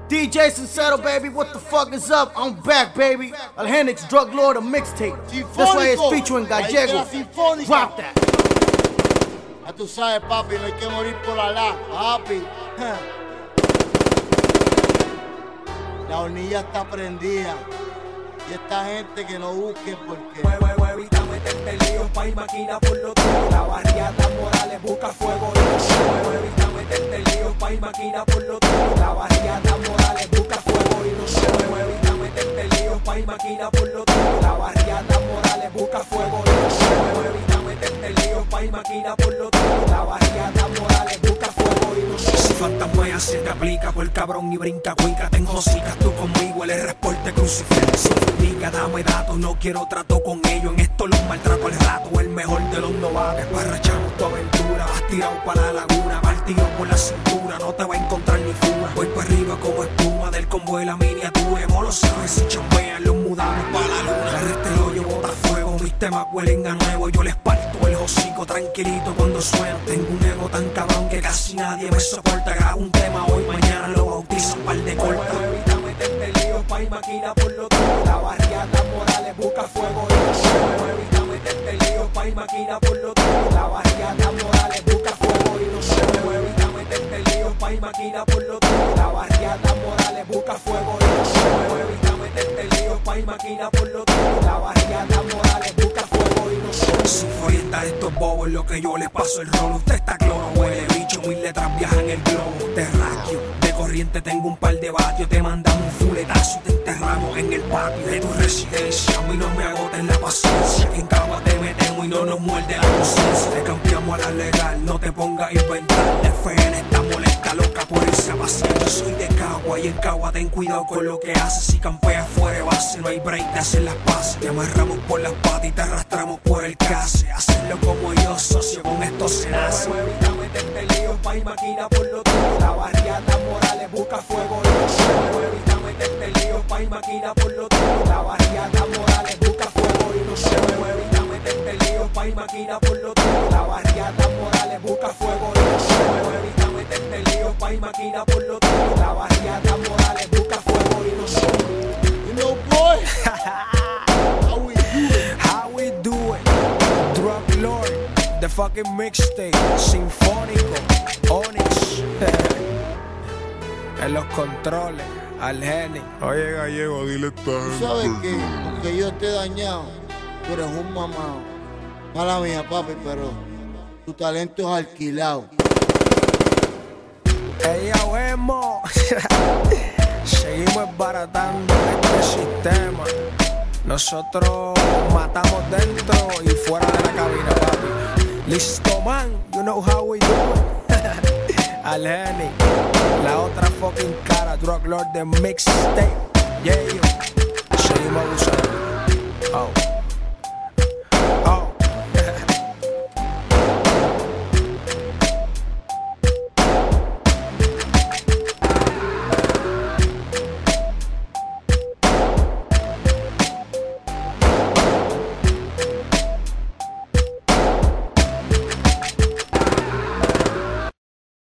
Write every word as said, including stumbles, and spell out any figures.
D J Sincero, baby, what the fuck is up? I'm back, baby. Al Henix, Drug Lord, a mixtape. That's why it's featuring Gallego. Drop that. Ya tú sabes, papi, no hay que morir por Alá, papi. La hornilla está prendida. Y esta gente que no busque porque Evita meterte líos, pa' y maquina por lo tuyo. La barriada Morales busca fuego. Evita meterte líos, pa' y maquina por lo tuyo. La barriada Morales busca fuego y no se evita meterte líos, pa' y maquina por lo tuyo. La barriada Morales busca fuego y no se evita meterte líos, pa' y maquina por lo tuyo. La barriada Morales busca fuego y no se. Si fantasmea se te aplica por cabrón y brinca cuica. Ten josicas tú conmigo, el reporte crucifijo. Dame datos, no quiero trato con ellos. En esto los maltrato al rato, el mejor de los novatos. Esparrachamos tu aventura, vas tirado para la laguna, partido por la cintura, no te va a encontrar ni fuma. Voy para arriba como espuma del combo de la miniatura. Vos lo sabes, si chambean los mudamos para la luna. El restelo yo bota fuego, mis temas huelen a nuevo. Yo les parto el hocico tranquilito cuando sueno. Tengo un ego tan cabrón que casi nadie me soporta. Grabo un tema hoy, mañana lo bautizan par de corta. Evita meterte líos, pa' y maquina por lo tuyo. La barriada Morales busca fuego y no se evita meterte líos, pa' y maquina por lo tuyo. La barriada Morales busca fuego y no se evita meterte líos, pa' y maquina por lo tuyo. La barriada Morales busca fuego y no se evita meterte líos, pa' y maquina por lo tuyo. La barriada Morales busca fuego y no se. Sin orientar estos bobos lo que yo les paso el rolo. Usted está cloro, huele bicho, mis letras viajan el globo. Terráqueo, de corriente tengo un par de vatios. Te mandamos un fuletazo y te enterramos en el patio de tu residencia. A mí no me agoten la paciencia, que en cama te metemos y no nos muerde la conciencia. Te cambiamos a la legal, no te pongas a inventar. La F N está molesta, loca por irse a pasear. Yo soy de Cagua y en Cagua ten cuidado con lo que haces. Si campeas fuera de base no hay break de hacer las paces. Te amarramos por las patas y te arrastramos por el case. Hacerlo como yo, socio, con esto se nace. Evita meterte líos, pa' y maquina por lo tuyo. La barriada Morales busca fuego y no se evita meterte líos, pa' y maquina por lo tuyo. La barriada Morales busca fuego y no se evita meterte líos, pa' y maquina por lo tuyo. La barriada Morales busca fuego y no se evita meterte líos, pa' y maquina por lo tuyo. La barriada Morales busca fuego y no se. You know, boy, how we do it? How we do it? Drug Lord, the fucking mixtape, sinfónico, Onyx. En los controles, Al Henix. Oye, Gallego, dile esta ¿Tú gente. sabes qué? Aunque yo esté dañado, tú eres un mamado. Mala mía, papi, pero tu talento es alquilado. Ella vemos. Seguimos esbaratando este sistema. Nosotros matamos dentro y fuera de la cabina, papi. Listo, man, you know how we do it. Al Henix, la otra fucking cara, Drug Lord de mixtape. Yeah, yo. Seguimos abusando. Oh.